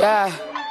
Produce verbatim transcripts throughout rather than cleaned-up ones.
Yeah.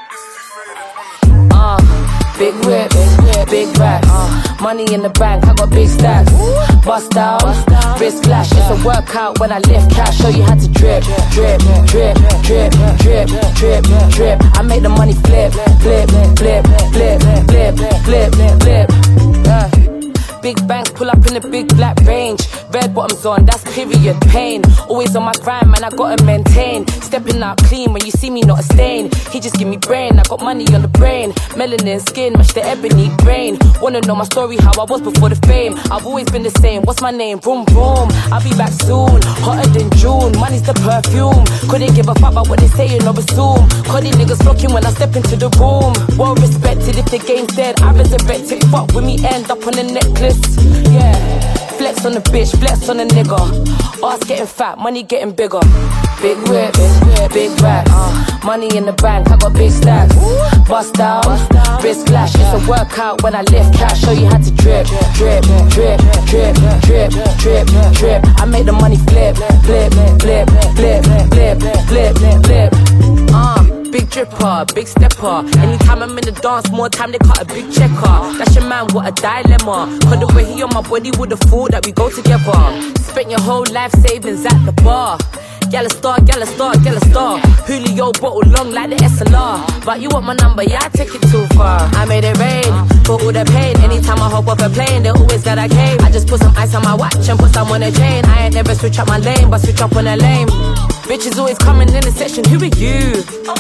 Uh, big whip, big racks, uh, money in the bank, I got big stacks. Bust down, wrist flash, it's a workout when I lift cash. Show you how to drip, drip, drip, drip, drip, drip, drip. I make the money flip, flip, flip, flip, flip, flip, flip, flip. Yeah. Big banks pull up in a big black range. Red bottoms on, that's period pain. Always on my grind, man, I gotta maintain. Stepping out clean when you see me, not a stain. He just give me brain, I got money on the brain. Melanin skin, match the ebony brain. Wanna know my story, how I was before the fame. I've always been the same, what's my name? Vroom, vroom. I'll be back soon, hotter than June. Money's the perfume, couldn't give a fuck about what they saying or assume. Cause these niggas flocking when I step into the room. Well respected, if the game's dead, I resurrect it. Fuck with me, end up on a necklace. Yeah, flex on the bitch, flex on the nigga. Ass getting fat, money getting bigger. Big whip, big racks, uh, money in the bank, I got big stacks. Bust down, wrist flash, it's a workout when I lift cash. Show you how to drip, drip, drip, drip, drip, drip, drip. I make the money flip, flip, flip, flip, flip, flip, flip, flip. Uh. Big dripper, big stepper. Anytime I'm in the dance, more time they cut a big checker. That's your man, what a dilemma. Cause the way he on my body would've thought that we go together. Spent your whole life savings at the bar. Gala star, gala star, gala star. Julio bottle long like the S L R. But you want my number, yeah, I take it too far. I made it rain, for all the pain. Anytime I hop off a plane, they always got I came. I just put some ice on my watch and put some on a chain. I ain't never switch up my lane, but switch up on a lane. Bitches always coming in the section, who are you?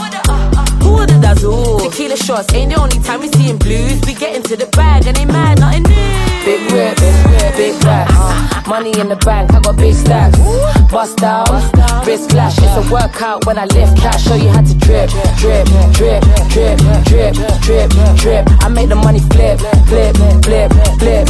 Who are the dazzle? Tequila shots ain't the only time we seeing blues. We get into the bag and they mad, nothing new. Big whip, big racks, uh, money in the bank, I got big stacks. Bust down, wrist flash, it's a workout when I lift cash. Show you how to drip, drip, drip, drip, drip, drip, drip. I make the money flip, flip, flip, flip,